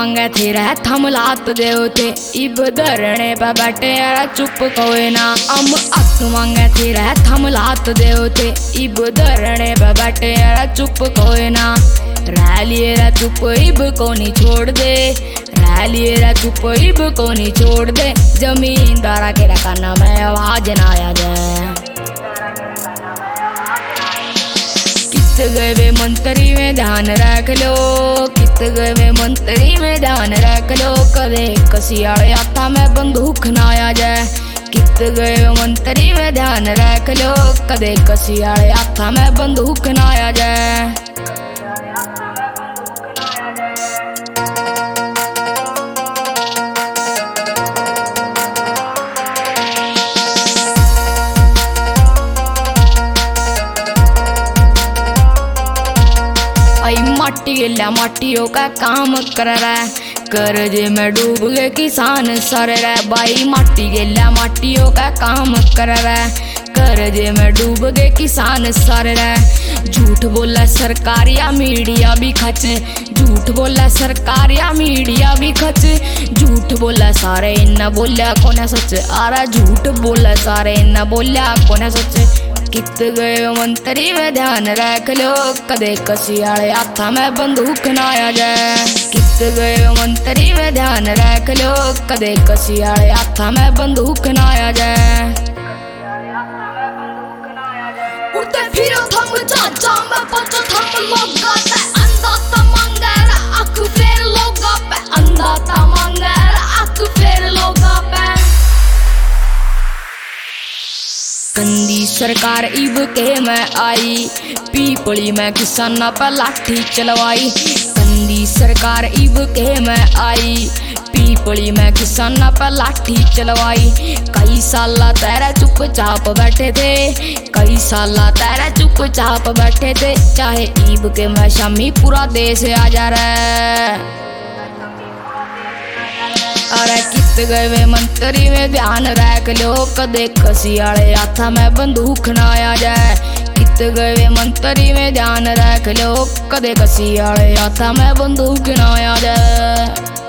मांगे थे रह थम लात देवते इब धरने पे बैठे यारा चुप कोई ना। हम अक मांगे थे रह थम लात देवते इब धरने पे बैठे यारा चुप कोई ना। रह लिए रा चुप इब को नहीं छोड़ दे, रह लिए रा चुप इब को नहीं छोड़ दे। जमींदारा के रखना में आवाज ना आ जाए। कित गए वे मंत्री में ध्यान रख लो, कित गए वे मंत्री में ध्यान रख लो। कदे कसियाड़े हाथा में बंदूक ना आ जाए। कित गए वे मंत्री में ध्यान रख लो, कदे कसियाड़े हाथा में बंदूक ना आ जाए। माटी गिल्ला माटियों का काम कर रहा है, कर्जे में डूब गए किसान सर रहा। भाई माटी गिल्ला माटियों का काम कर रहा है, कर्जे में डूब गए किसान सर रहा। झूठ बोला सरकार या मीडिया भी खच, झूठ बोला सरकार या मीडिया भी खच। झूठ बोला सारे इन्ना बोलिया कौन सच, आरा झूठ बोला सारे इन्ना बोलिया कौन सच। कित गए मंत्री में ध्यान रख लो, कदे कसियाड़े हाथा में बंदूक ना आ जाए। कित गए मंत्री में ध्यान रख लो, कदे कसियाड़े हाथा में बंदूक ना आ जाए। उड़ते फिरो थम चाचा में पचो थम लोगा पे अंधा तमंगेरा आँख फेर लोगा पे, अंधा तमंगेरा आँख फेर लोगा पे। गंदी सरकार इब के में आई, पीपली में किसाना पर लाठी चलवाई। गंदी सरकार इब के में आई, पीपली में किसाना पर लाठी चलवाई। कई साला तेरा चुपचाप बैठे थे, कई साला तेरा चुपचाप बैठे थे। चाहे ईब के में शामी पूरा देश आ जा रहा है। अरे कित गए वे मंत्री में ध्यान रख लो, कदे कसियाड़े हाथा में बंदूक ना आ जाए। कित गए वे मंत्री में ध्यान रख लो, कदे कसियाड़े हाथा में बंदूक ना आ जाए।